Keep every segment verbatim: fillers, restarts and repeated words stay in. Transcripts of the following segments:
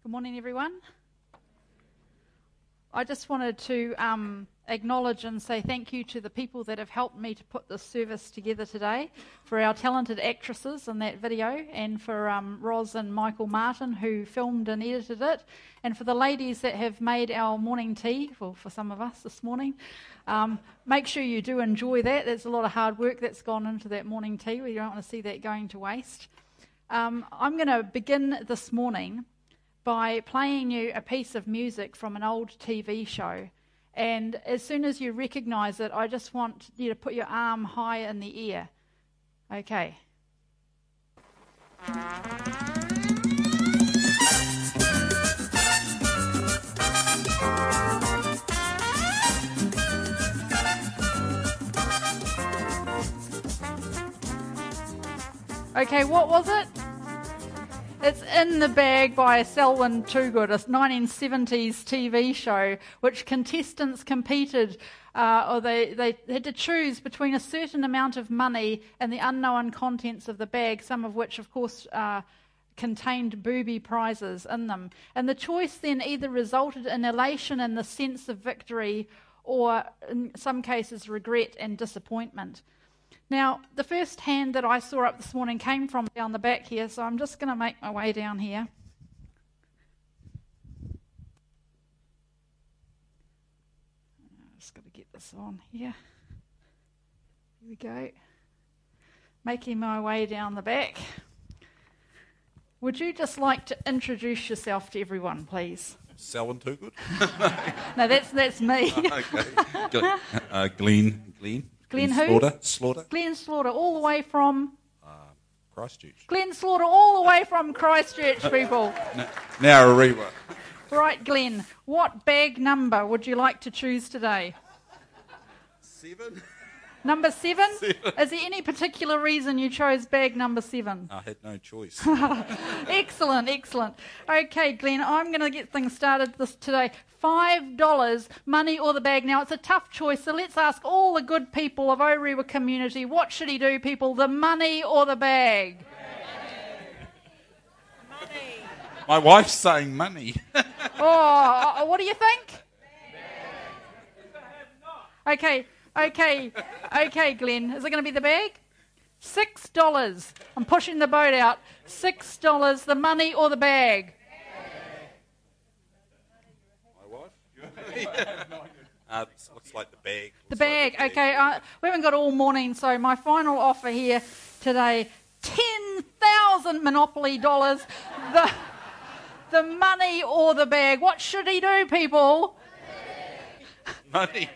Good morning, everyone. I just wanted to um, acknowledge and say thank you to the people that have helped me to put this service together today, for our talented actresses in that video, and for um, Roz and Michael Martin who filmed and edited it, and for the ladies that have made our morning tea, well, for some of us this morning. Um, make sure you do enjoy that. There's a lot of hard work that's gone into that morning tea. We don't want to see that going to waste. Um, I'm going to begin this morning by playing you a piece of music from an old T V show. And as soon as you recognise it, I just want you to put your arm high in the air. Okay. Okay, what was it? It's In the Bag by Selwyn Toogood, a nineteen seventies T V show, which contestants competed, uh, or they, they had to choose between a certain amount of money and the unknown contents of the bag, some of which, of course, uh, contained booby prizes in them. And the choice then either resulted in elation and the sense of victory, or in some cases regret and disappointment. Now, the first hand that I saw up this morning came from down the back here, so I'm just going to make my way down here. I've just got to get this on here. Here we go. Making my way down the back. Would you just like to introduce yourself to everyone, please? Selwyn Toogood? No, that's that's me. Oh, okay. uh, Glenn. Glenn. Glenn Glenn who? Slaughter. Slaughter. Glenn Slaughter, all the way from... Uh, Christchurch. Glenn Slaughter, all the way from Christchurch, people. N- Narrarewa. Right, Glenn, what bag number would you like to choose today? Seven. Number seven? Seven. Is there any particular reason you chose bag number seven? I had no choice. Excellent, excellent. Okay, Glenn, I'm going to get things started this today. Five dollars, money or the bag. Now, it's a tough choice, so let's ask all the good people of Orewa community, what should he do, people, the money or the bag? Money. My wife's saying money. Oh, what do you think? Okay, okay, okay, Glenn. Is it going to be the bag? Six dollars. I'm pushing the boat out. Six dollars, the money or the bag? My wife? uh, looks like the bag. The Looks bag, like the okay. Uh, we haven't got all morning, so my final offer here today, ten thousand Monopoly dollars. The, the money or the bag. What should he do, people? Money.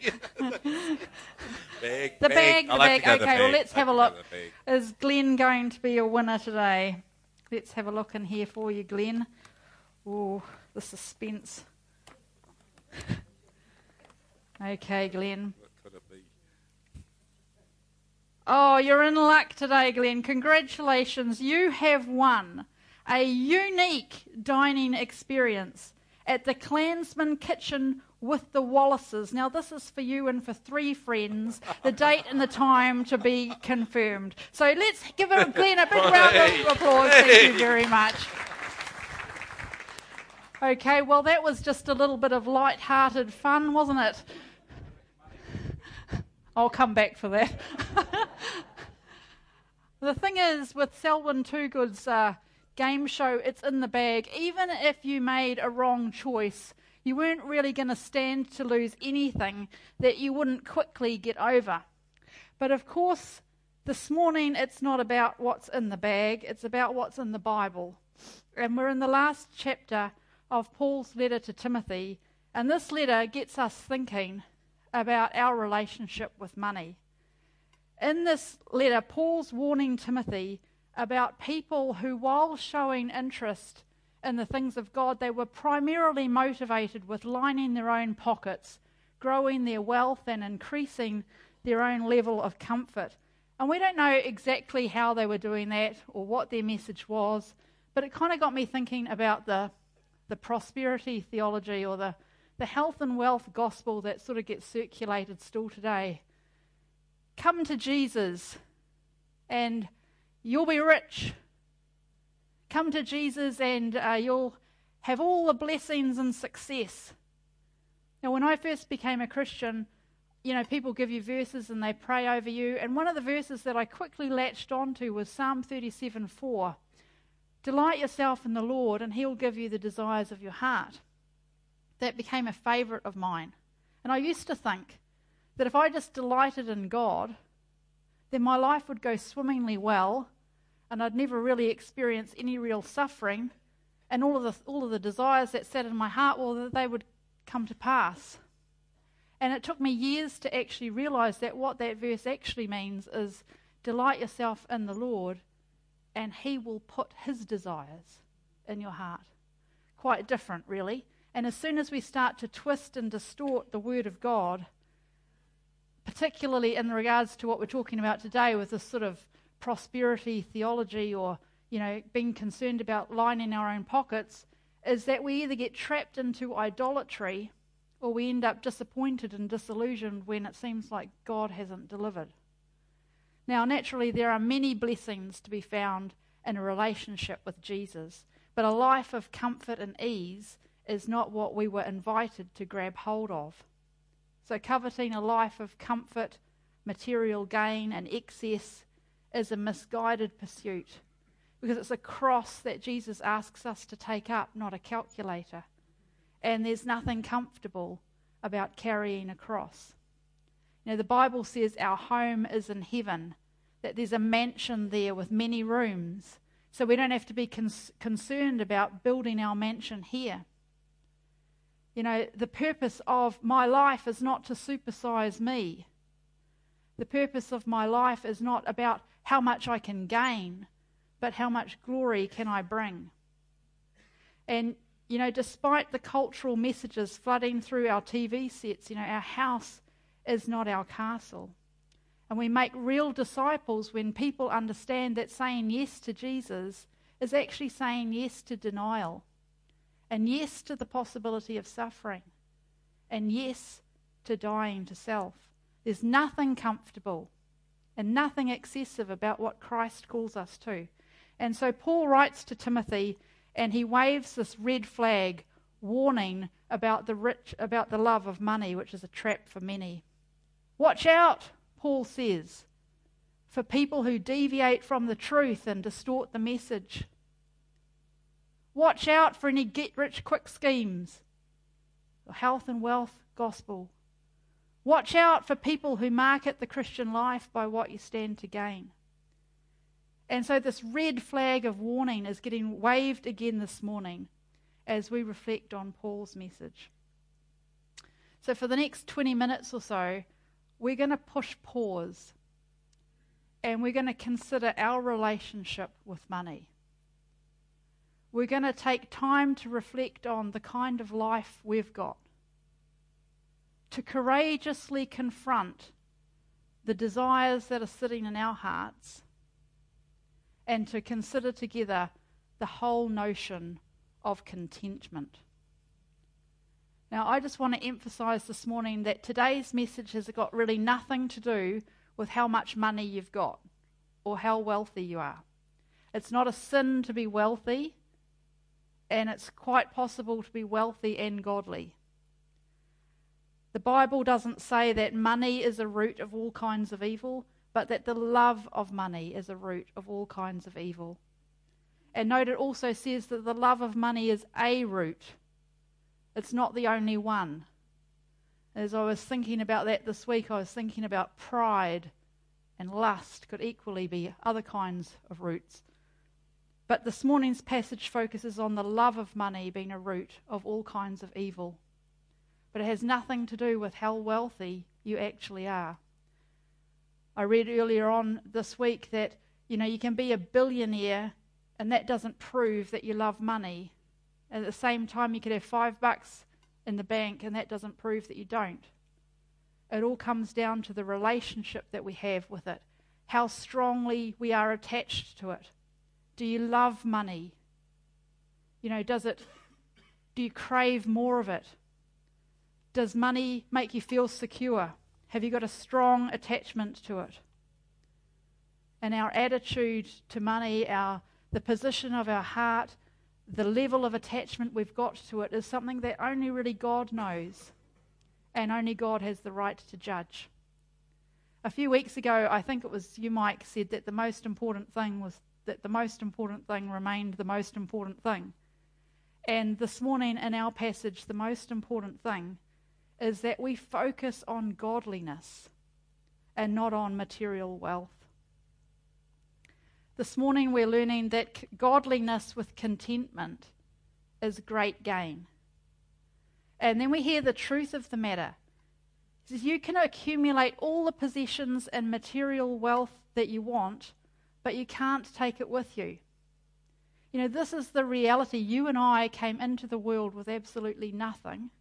Bag. The bag, the like bag. the Okay, well, bag. let's I have a like look. to go the bag. Is Glenn going to be a winner today? Let's have a look in here for you, Glenn. Oh, the suspense. Okay, Glenn. What could it be? Oh, you're in luck today, Glenn. Congratulations. You have won a unique dining experience at the Clansman Kitchen with the Wallaces. Now, this is for you and for three friends. The date and the time to be confirmed. So let's give Glenn a big round of applause. Thank you very much. Okay, well, that was just a little bit of light-hearted fun, wasn't it? I'll come back for that. The thing is, with Selwyn Toogood's uh, game show, it's in the bag. Even if you made a wrong choice, you weren't really going to stand to lose anything that you wouldn't quickly get over. But of course, this morning it's not about what's in the bag, it's about what's in the Bible. And we're in the last chapter of Paul's letter to Timothy, and this letter gets us thinking about our relationship with money. In this letter, Paul's warning Timothy about people who, while showing interest in the things of God, they were primarily motivated with lining their own pockets, growing their wealth and increasing their own level of comfort. And we don't know exactly how they were doing that or what their message was, but it kind of got me thinking about the the prosperity theology or the, the health and wealth gospel that sort of gets circulated still today. Come to Jesus and you'll be rich. Come to Jesus and uh, you'll have all the blessings and success. Now, when I first became a Christian, you know, people give you verses and they pray over you. And one of the verses that I quickly latched onto was Psalm thirty-seven four. Delight yourself in the Lord and he'll give you the desires of your heart. That became a favourite of mine. And I used to think that if I just delighted in God, then my life would go swimmingly well and I'd never really experience any real suffering, and all of the all of the desires that sat in my heart, well, that they would come to pass. And it took me years to actually realise that what that verse actually means is delight yourself in the Lord and he will put his desires in your heart. Quite different, really. And as soon as we start to twist and distort the word of God, particularly in regards to what we're talking about today with this sort of prosperity theology, or, you know, being concerned about lining our own pockets, is that we either get trapped into idolatry or we end up disappointed and disillusioned when it seems like God hasn't delivered. Now, naturally, there are many blessings to be found in a relationship with Jesus, but a life of comfort and ease is not what we were invited to grab hold of. So coveting a life of comfort, material gain and excess is a misguided pursuit, because it's a cross that Jesus asks us to take up, not a calculator. And there's nothing comfortable about carrying a cross. You know, the Bible says our home is in heaven, that there's a mansion there with many rooms, so we don't have to be cons- concerned about building our mansion here. You know, the purpose of my life is not to supersize me. The purpose of my life is not about how much I can gain, but how much glory can I bring. And, you know, despite the cultural messages flooding through our T V sets, you know, our house is not our castle. And we make real disciples when people understand that saying yes to Jesus is actually saying yes to denial, and yes to the possibility of suffering, and yes to dying to self. There's nothing comfortable and nothing excessive about what Christ calls us to. And so Paul writes to Timothy, and he waves this red flag warning about the rich, about the love of money, which is a trap for many. Watch out, Paul says, for people who deviate from the truth and distort the message. Watch out for any get-rich-quick schemes, the health and wealth gospel. Watch out for people who market the Christian life by what you stand to gain. And so this red flag of warning is getting waved again this morning as we reflect on Paul's message. So for the next twenty minutes or so, we're going to push pause and we're going to consider our relationship with money. We're going to take time to reflect on the kind of life we've got, to courageously confront the desires that are sitting in our hearts, and to consider together the whole notion of contentment. Now, I just want to emphasize this morning that today's message has got really nothing to do with how much money you've got or how wealthy you are. It's not a sin to be wealthy, and it's quite possible to be wealthy and godly. The Bible doesn't say that money is a root of all kinds of evil, but that the love of money is a root of all kinds of evil. And note, it also says that the love of money is a root. It's not the only one. As I was thinking about that this week, I was thinking about pride and lust could equally be other kinds of roots. But this morning's passage focuses on the love of money being a root of all kinds of evil. But it has nothing to do with how wealthy you actually are. I read earlier on this week that, you know, you can be a billionaire and that doesn't prove that you love money. At the same time, you could have five bucks in the bank and that doesn't prove that you don't. It all comes down to the relationship that we have with it, how strongly we are attached to it. Do you love money? You know, does it, do you crave more of it? Does money make you feel secure? Have you got a strong attachment to it? And our attitude to money, our the position of our heart, the level of attachment we've got to it is something that only really God knows, and only God has the right to judge. A few weeks ago, I think it was you, Mike, said that the most important thing was that the most important thing remained the most important thing. And this morning in our passage, the most important thing is that we focus on godliness and not on material wealth. This morning we're learning that godliness with contentment is great gain. And then we hear the truth of the matter. It says you can accumulate all the possessions and material wealth that you want, but you can't take it with you. You know, this is the reality. You and I came into the world with absolutely nothing,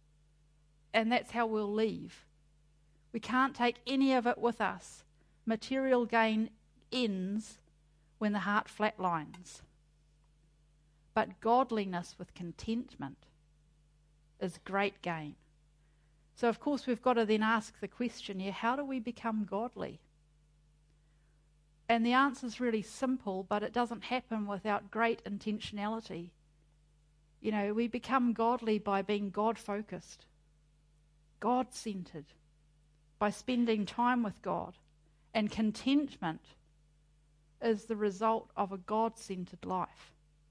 and that's how we'll leave. We can't take any of it with us. Material gain ends when the heart flatlines. But godliness with contentment is great gain. So of course we've got to then ask the question here, how do we become godly? And the answer is really simple, but it doesn't happen without great intentionality. You know, we become godly by being God-focused, God-centered, by spending time with God. And contentment is the result of a God-centered life.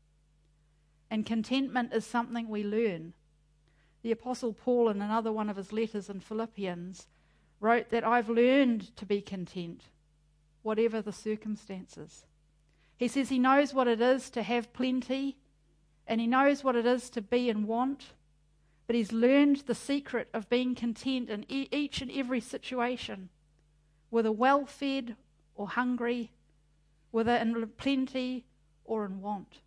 And contentment is something we learn. The Apostle Paul, in another one of his letters in Philippians, wrote that I've learned to be content, whatever the circumstances. He says he knows what it is to have plenty, and he knows what it is to be in want, but he's learned the secret of being content in e- each and every situation, whether well-fed or hungry, whether in plenty or in want.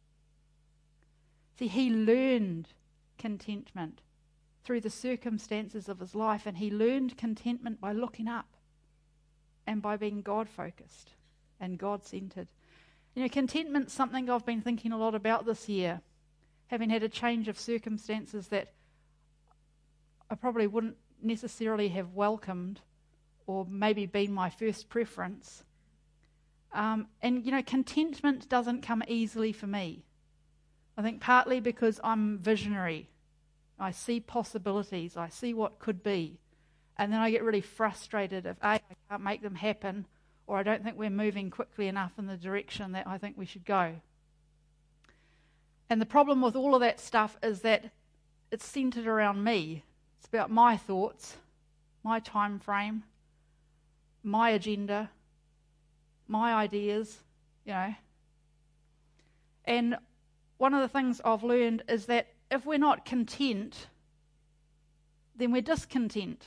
See, he learned contentment through the circumstances of his life, and he learned contentment by looking up and by being God-focused and God-centered. You know, contentment's something I've been thinking a lot about this year, having had a change of circumstances that I probably wouldn't necessarily have welcomed or maybe been my first preference. Um, and, you know, contentment doesn't come easily for me. I think partly because I'm visionary. I see possibilities. I see what could be. And then I get really frustrated if A, I can't make them happen, or I don't think we're moving quickly enough in the direction that I think we should go. And the problem with all of that stuff is that it's centered around me. It's about my thoughts, my time frame, my agenda, my ideas, you know. And one of the things I've learned is that if we're not content, then we're discontent.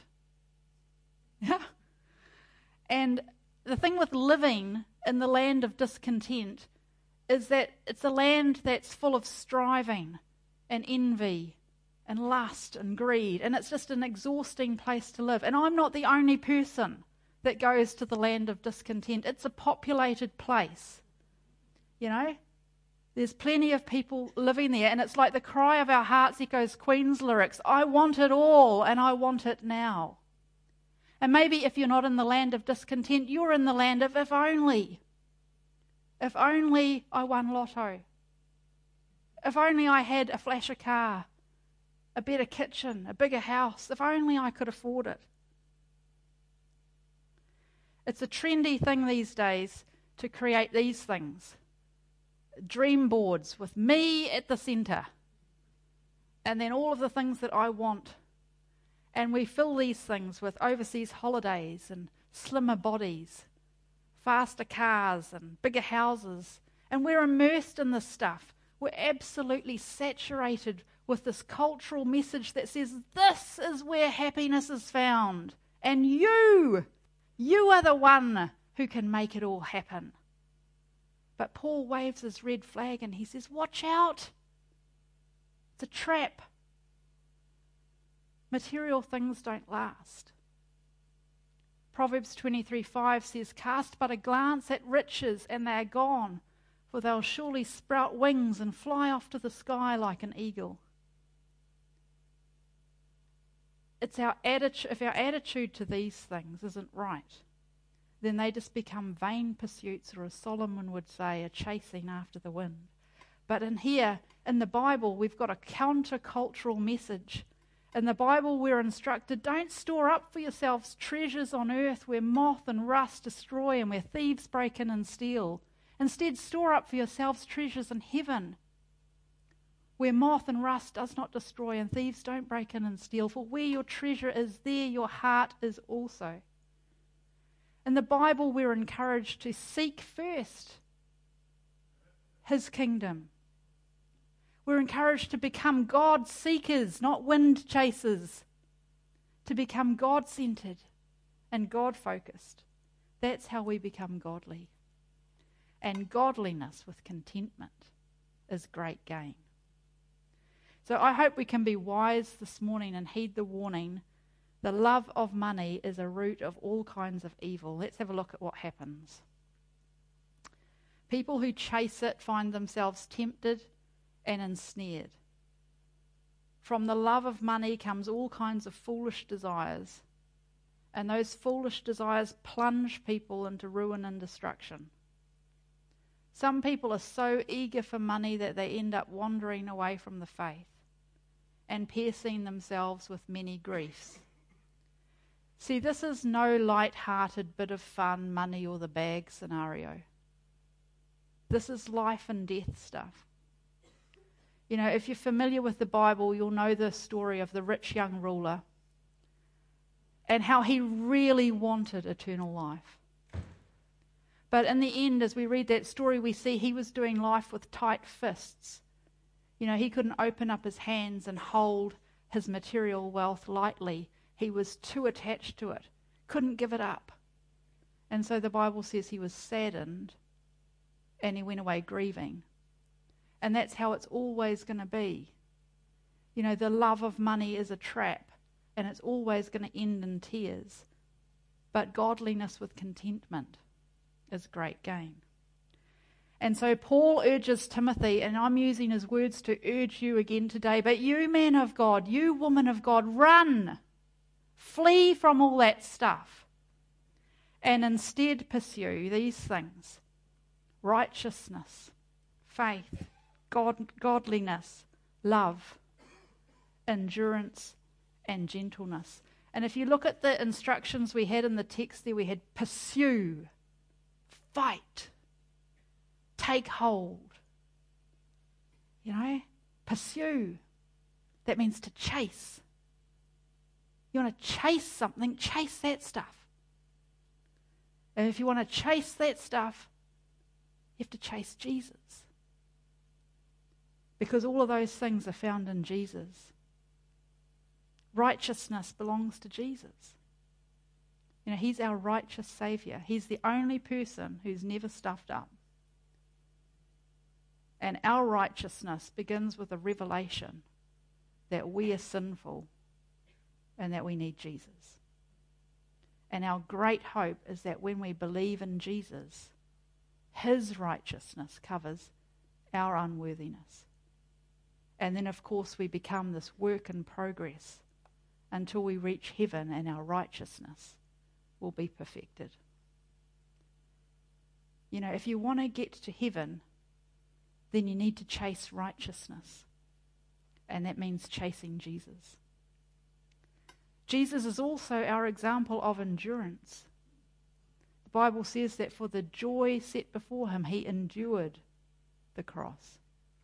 Yeah. And the thing with living in the land of discontent is that it's a land that's full of striving and envy and lust and greed, and it's just an exhausting place to live. And I'm not the only person that goes to the land of discontent. It's a populated place, you know. There's plenty of people living there, and it's like the cry of our hearts echoes Queen's lyrics, I want it all, and I want it now. And maybe if you're not in the land of discontent, you're in the land of if only. If only I won lotto. If only I had a flasher car, a better kitchen, a bigger house. If only I could afford it. It's a trendy thing these days to create these things. Dream boards with me at the centre. And then all of the things that I want. And we fill these things with overseas holidays and slimmer bodies, faster cars and bigger houses. And we're immersed in this stuff. We're absolutely saturated with this cultural message that says this is where happiness is found. And you, you are the one who can make it all happen. But Paul waves his red flag and he says, watch out. It's a trap. Material things don't last. Proverbs twenty-three five says, cast but a glance at riches and they are gone, for they'll surely sprout wings and fly off to the sky like an eagle. It's our attitude, if our attitude to these things isn't right, then they just become vain pursuits, or as Solomon would say, a chasing after the wind. But in here, in the Bible, we've got a countercultural message. In the Bible, we're instructed, don't store up for yourselves treasures on earth where moth and rust destroy and where thieves break in and steal. Instead, store up for yourselves treasures in heaven, where moth and rust does not destroy and thieves don't break in and steal. For where your treasure is, there your heart is also. In the Bible, we're encouraged to seek first His kingdom. We're encouraged to become God seekers, not wind chasers. To become God-centered and God-focused. That's how we become godly. And godliness with contentment is great gain. So I hope we can be wise this morning and heed the warning. The love of money is a root of all kinds of evil. Let's have a look at what happens. People who chase it find themselves tempted and ensnared. From the love of money comes all kinds of foolish desires, and those foolish desires plunge people into ruin and destruction. Some people are so eager for money that they end up wandering away from the faith and piercing themselves with many griefs. See, this is no light-hearted bit of fun, money or the bag scenario. This is life and death stuff. You know, if you're familiar with the Bible, you'll know the story of the rich young ruler and how he really wanted eternal life. But in the end, as we read that story, we see he was doing life with tight fists. You know, he couldn't open up his hands and hold his material wealth lightly. He was too attached to it, couldn't give it up. And so the Bible says he was saddened and he went away grieving. And that's how it's always going to be. You know, the love of money is a trap, and it's always going to end in tears. But godliness with contentment is great gain. And so Paul urges Timothy, and I'm using his words to urge you again today, but you man of God, you woman of God, run. Flee from all that stuff. And instead pursue these things: righteousness, faith, God, godliness, love, endurance, and gentleness. And if you look at the instructions we had in the text there, we had pursue, fight, take hold. You know, pursue. That means to chase. You want to chase something, chase that stuff. And if you want to chase that stuff, you have to chase Jesus. Because all of those things are found in Jesus. Righteousness belongs to Jesus. You know, He's our righteous Saviour. He's the only person who's never stuffed up. And our righteousness begins with a revelation that we are sinful and that we need Jesus. And our great hope is that when we believe in Jesus, His righteousness covers our unworthiness. And then, of course, we become this work in progress until we reach heaven and our righteousness will be perfected. You know, if you want to get to heaven, then you need to chase righteousness. And that means chasing Jesus. Jesus is also our example of endurance. The Bible says that for the joy set before Him, He endured the cross.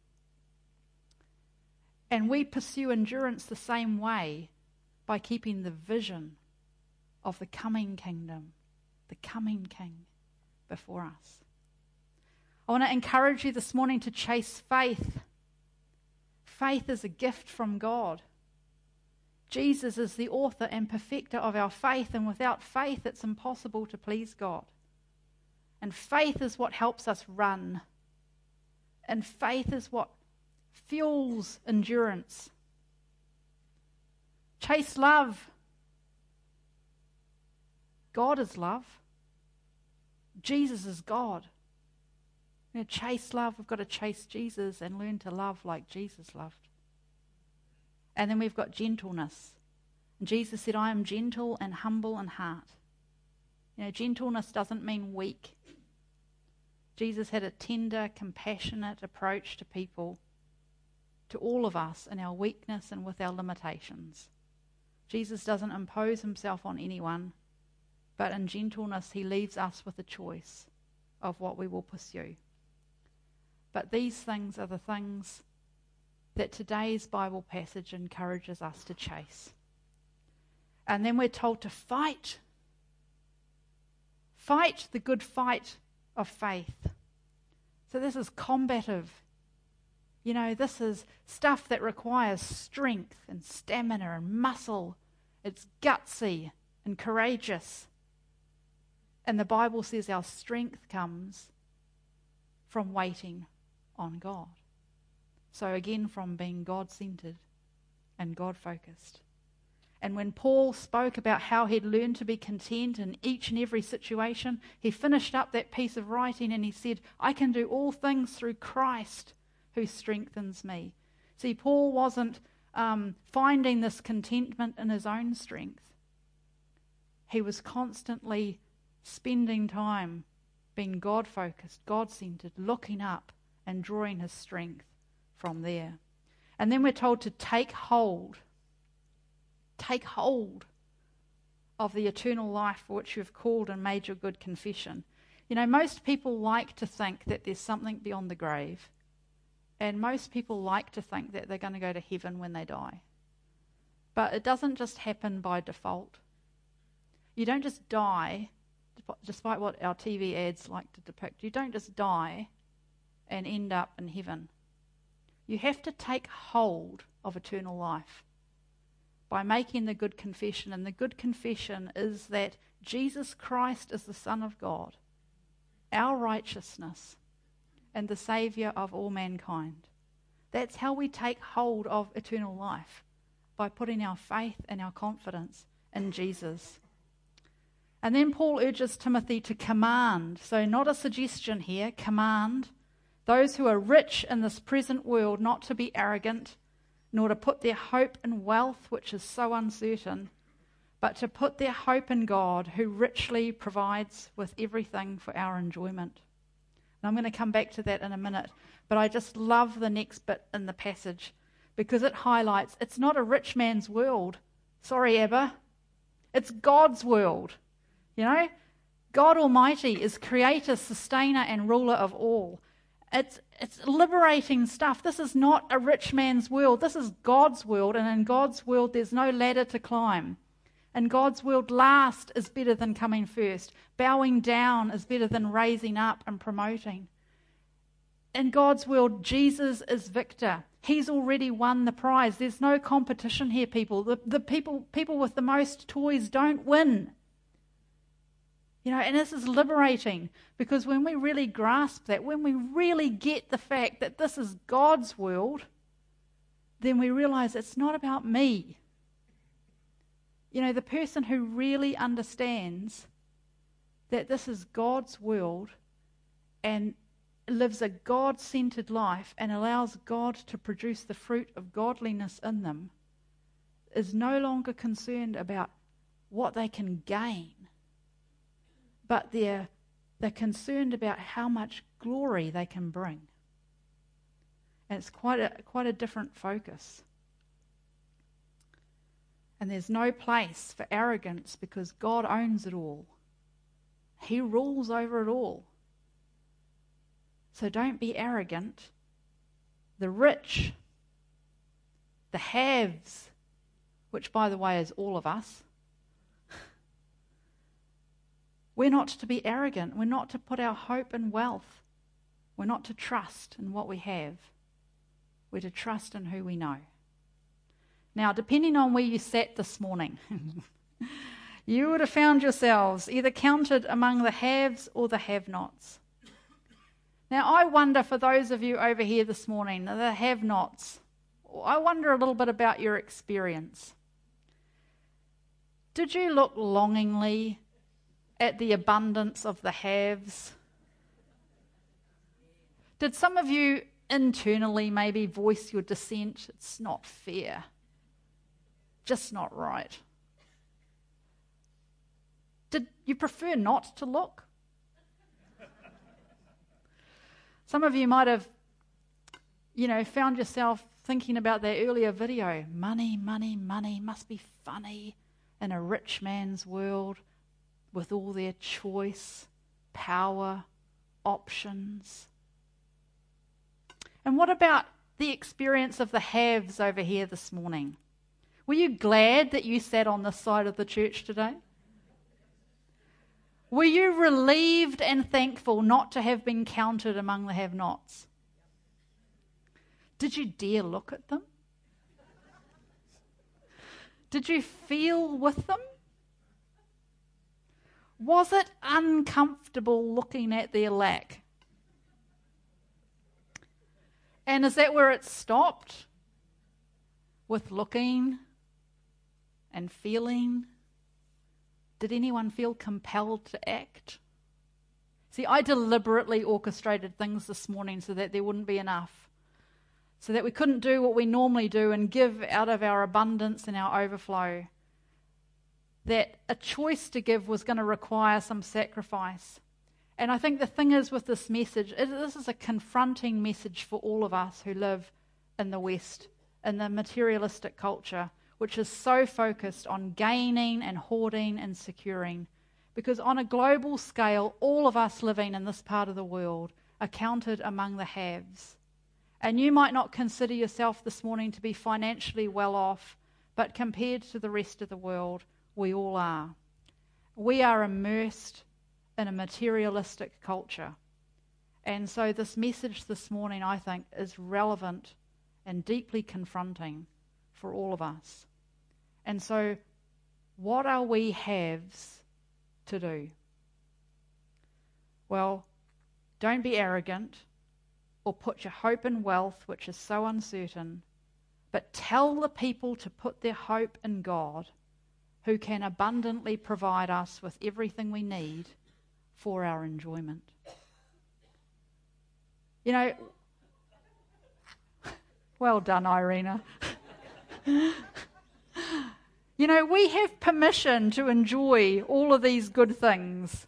And we pursue endurance the same way by keeping the vision of the coming kingdom, the coming King before us. I want to encourage you this morning to chase faith. Faith is a gift from God. Jesus is the author and perfecter of our faith, and without faith it's impossible to please God. And faith is what helps us run. And faith is what fuels endurance. Chase love. God is love. Jesus is God. You know, chase love. We've got to chase Jesus and learn to love like Jesus loved. And then we've got gentleness. And Jesus said, I am gentle and humble in heart. You know, gentleness doesn't mean weak. Jesus had a tender, compassionate approach to people, to all of us in our weakness and with our limitations. Jesus doesn't impose himself on anyone, but in gentleness he leaves us with a choice of what we will pursue. But these things are the things that today's Bible passage encourages us to chase. And then we're told to fight. Fight the good fight of faith. So this is combative. You know, this is stuff that requires strength and stamina and muscle. It's gutsy and courageous. And the Bible says our strength comes from waiting on God. So again, from being God-centered and God-focused. And when Paul spoke about how he'd learned to be content in each and every situation, he finished up that piece of writing and he said, I can do all things through Christ who strengthens me. See, Paul wasn't um, finding this contentment in his own strength. He was constantly spending time being God-focused, God-centered, looking up and drawing his strength from there. And then we're told to take hold. Take hold of the eternal life for which you have called and made your good confession. You know, most people like to think that there's something beyond the grave. And most people like to think that they're going to go to heaven when they die. But it doesn't just happen by default. You don't just die, despite what our T V ads like to depict. You don't just die and end up in heaven. You have to take hold of eternal life by making the good confession. And the good confession is that Jesus Christ is the Son of God, our righteousness, and the Saviour of all mankind. That's how we take hold of eternal life, by putting our faith and our confidence in Jesus. And then Paul urges Timothy to command. So not a suggestion here, command those who are rich in this present world not to be arrogant, nor to put their hope in wealth, which is so uncertain, but to put their hope in God, who richly provides with everything for our enjoyment. And I'm going to come back to that in a minute, but I just love the next bit in the passage because it highlights it's not a rich man's world. Sorry, Abba. It's God's world. You know, God Almighty is creator, sustainer, and ruler of all. It's it's liberating stuff. This is not a rich man's world. This is God's world, and in God's world there's no ladder to climb. In God's world, last is better than coming first. Bowing down is better than raising up and promoting. In God's world, Jesus is victor. He's already won the prize. There's no competition here, people. The, the people people with the most toys don't win. You know, and this is liberating because when we really grasp that, when we really get the fact that this is God's world, then we realize it's not about me. You know, the person who really understands that this is God's world and lives a God-centered life and allows God to produce the fruit of godliness in them is no longer concerned about what they can gain, but they're, they're concerned about how much glory they can bring. And it's quite a, quite a different focus. And there's no place for arrogance because God owns it all. He rules over it all. So don't be arrogant. The rich, the haves, which by the way is all of us, we're not to be arrogant. We're not to put our hope in wealth. We're not to trust in what we have. We're to trust in who we know. Now, depending on where you sat this morning, you would have found yourselves either counted among the haves or the have-nots. Now, I wonder for those of you over here this morning, the have-nots, I wonder a little bit about your experience. Did you look longingly at the abundance of the haves? Did some of you internally maybe voice your dissent? It's not fair. Just not right. Did you prefer not to look? Some of you might have, you know, found yourself thinking about that earlier video. Money, money, money must be funny in a rich man's world with all their choice, power, options. And what about the experience of the haves over here this morning? Were you glad that you sat on this side of the church today? Were you relieved and thankful not to have been counted among the have-nots? Did you dare look at them? Did you feel with them? Was it uncomfortable looking at their lack? And is that where it stopped? With looking and feeling? Did anyone feel compelled to act? See, I deliberately orchestrated things this morning so that there wouldn't be enough. So that we couldn't do what we normally do and give out of our abundance and our overflow. That a choice to give was going to require some sacrifice. And I think the thing is with this message, it, this is a confronting message for all of us who live in the West, in the materialistic culture, which is so focused on gaining and hoarding and securing. Because on a global scale, all of us living in this part of the world are counted among the haves. And you might not consider yourself this morning to be financially well off, but compared to the rest of the world, we all are. We are immersed in a materialistic culture. And so this message this morning, I think, is relevant and deeply confronting for all of us. And so, what are we haves to do? Well, don't be arrogant or put your hope in wealth, which is so uncertain, but tell the people to put their hope in God, who can abundantly provide us with everything we need for our enjoyment. You know, well done, Irina. You know, we have permission to enjoy all of these good things.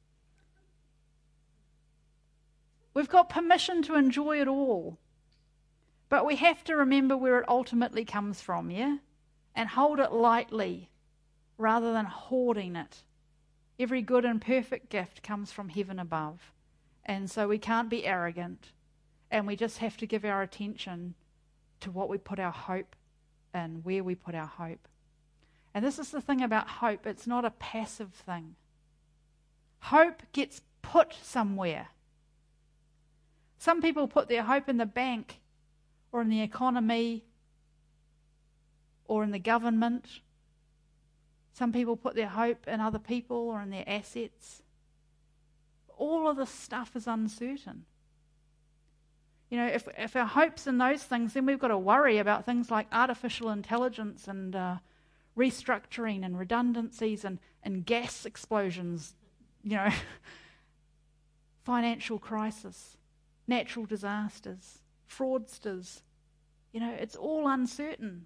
We've got permission to enjoy it all. But we have to remember where it ultimately comes from, yeah? And hold it lightly rather than hoarding it. Every good and perfect gift comes from heaven above. And so we can't be arrogant. And we just have to give our attention to what we put our hope in, where we put our hope. And this is the thing about hope. It's not a passive thing. Hope gets put somewhere. Some people put their hope in the bank or in the economy or in the government. Some people put their hope in other people or in their assets. All of this stuff is uncertain. You know, if if our hope's in those things, then we've got to worry about things like artificial intelligence and uh, restructuring and redundancies and, and gas explosions, you know, financial crisis, natural disasters, fraudsters. You know, it's all uncertain.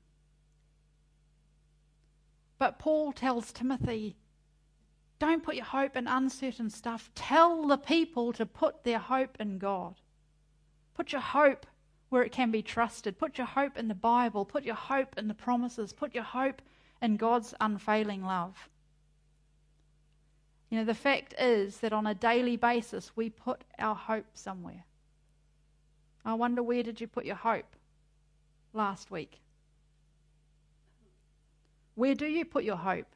But Paul tells Timothy, don't put your hope in uncertain stuff. Tell the people to put their hope in God. Put your hope where it can be trusted. Put your hope in the Bible. Put your hope in the promises. Put your hope in God's unfailing love. You know, the fact is that on a daily basis we put our hope somewhere. I wonder, where did you put your hope last week? Where do you put your hope?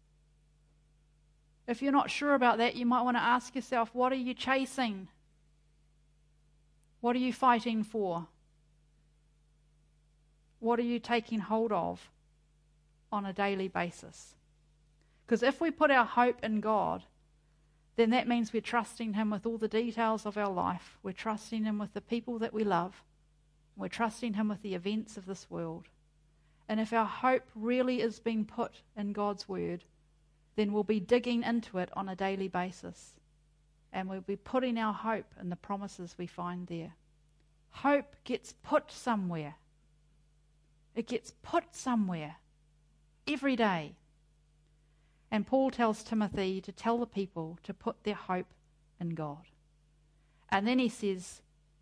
If you're not sure about that, you might want to ask yourself, what are you chasing? What are you fighting for? What are you taking hold of on a daily basis? Because if we put our hope in God, then that means we're trusting Him with all the details of our life. We're trusting Him with the people that we love. We're trusting Him with the events of this world. And if our hope really is being put in God's Word, then we'll be digging into it on a daily basis. And we'll be putting our hope in the promises we find there. Hope gets put somewhere. It gets put somewhere every day. And Paul tells Timothy to tell the people to put their hope in God. And then he says,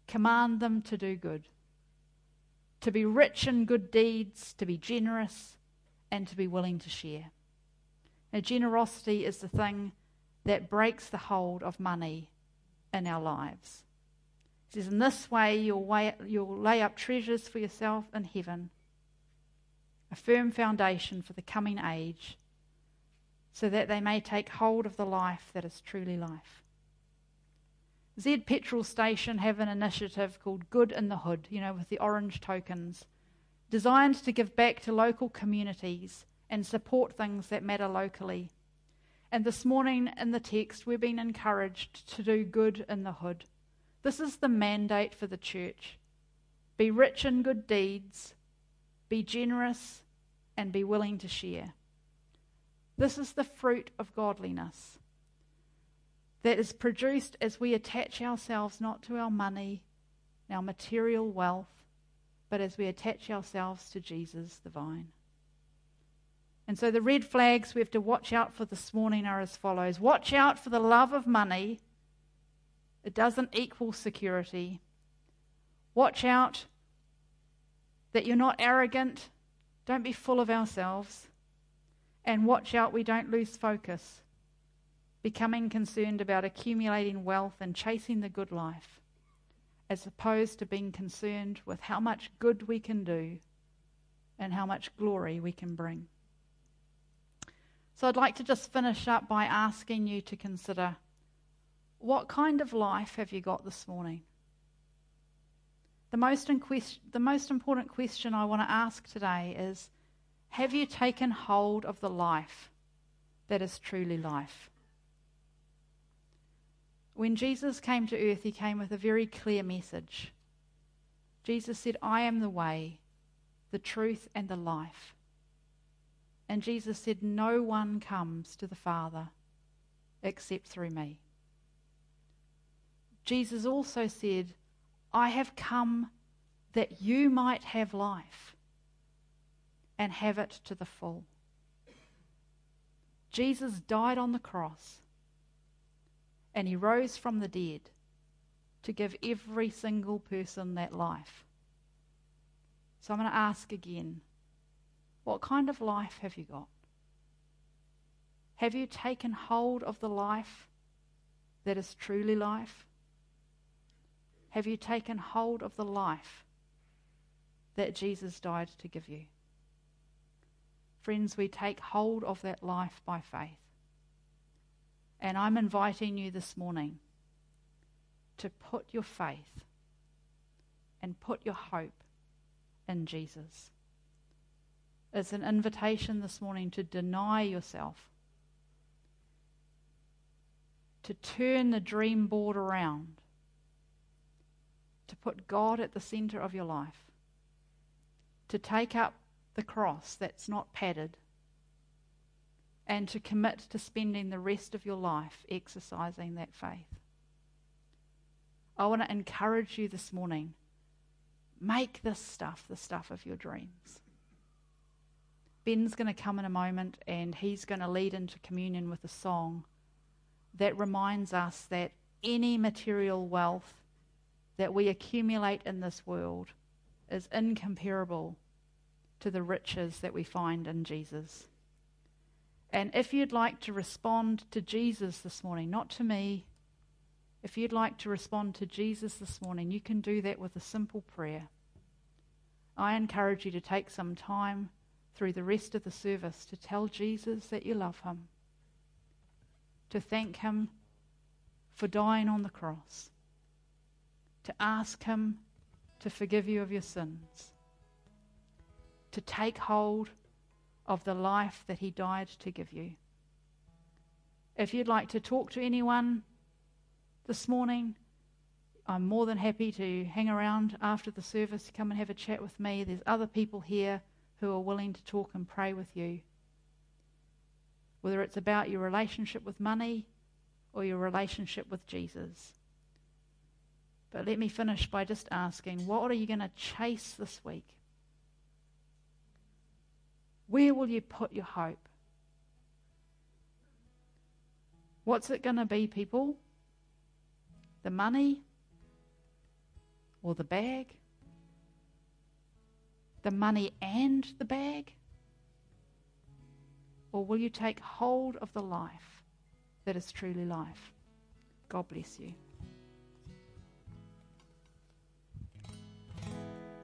command them to do good, to be rich in good deeds, to be generous, and to be willing to share. Now, generosity is the thing that breaks the hold of money in our lives. It says, in this way you'll, weigh, you'll lay up treasures for yourself in heaven, a firm foundation for the coming age, so that they may take hold of the life that is truly life. Z Petrol Station have an initiative called Good in the Hood, you know, with the orange tokens, designed to give back to local communities and support things that matter locally. And this morning in the text, we're being encouraged to do good in the hood. This is the mandate for the church. Be rich in good deeds, be generous, and be willing to share. This is the fruit of godliness that is produced as we attach ourselves not to our money, our material wealth, but as we attach ourselves to Jesus, the vine. And so the red flags we have to watch out for this morning are as follows. Watch out for the love of money. It doesn't equal security. Watch out that you're not arrogant. Don't be full of ourselves. And watch out we don't lose focus, becoming concerned about accumulating wealth and chasing the good life, as opposed to being concerned with how much good we can do and how much glory we can bring. So I'd like to just finish up by asking you to consider, what kind of life have you got this morning? The most, in quest- the most important question I want to ask today is, have you taken hold of the life that is truly life? When Jesus came to earth, he came with a very clear message. Jesus said, I am the way, the truth, and the life. And Jesus said, no one comes to the Father except through me. Jesus also said, I have come that you might have life and have it to the full. Jesus died on the cross and he rose from the dead to give every single person that life. So I'm going to ask again, what kind of life have you got? Have you taken hold of the life that is truly life? Have you taken hold of the life that Jesus died to give you? Friends, we take hold of that life by faith. And I'm inviting you this morning to put your faith and put your hope in Jesus. It's an invitation this morning to deny yourself, to turn the dream board around, to put God at the center of your life, to take up the cross that's not padded, and to commit to spending the rest of your life exercising that faith. I want to encourage you this morning, make this stuff the stuff of your dreams. Ben's going to come in a moment and he's going to lead into communion with a song that reminds us that any material wealth that we accumulate in this world is incomparable to the riches that we find in Jesus. And if you'd like to respond to Jesus this morning, not to me, if you'd like to respond to Jesus this morning, you can do that with a simple prayer. I encourage you to take some time through the rest of the service to tell Jesus that you love him, to thank him for dying on the cross, to ask him to forgive you of your sins, to take hold of the life that he died to give you. If you'd like to talk to anyone this morning, I'm more than happy to hang around after the service to come and have a chat with me. There's other people here who are willing to talk and pray with you. Whether it's about your relationship with money or your relationship with Jesus. But let me finish by just asking, what are you going to chase this week? Where will you put your hope? What's it going to be, people? The money? or the bag? The money and the bag? Or will you take hold of the life that is truly life? God bless you.